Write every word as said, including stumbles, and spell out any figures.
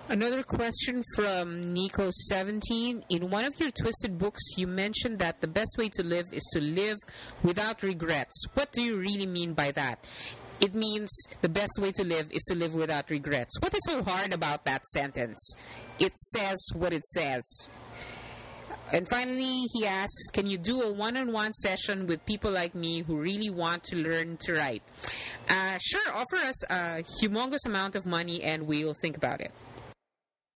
Another question from Nico seventeen. In one of your twisted books, you mentioned that the best way to live is to live without regrets. What do you really mean by that? It means the best way to live is to live without regrets. What is so hard about that sentence? It says what it says. And finally, he asks, can you do a one-on-one session with people like me who really want to learn to write? Uh, sure, offer us a humongous amount of money and we'll think about it.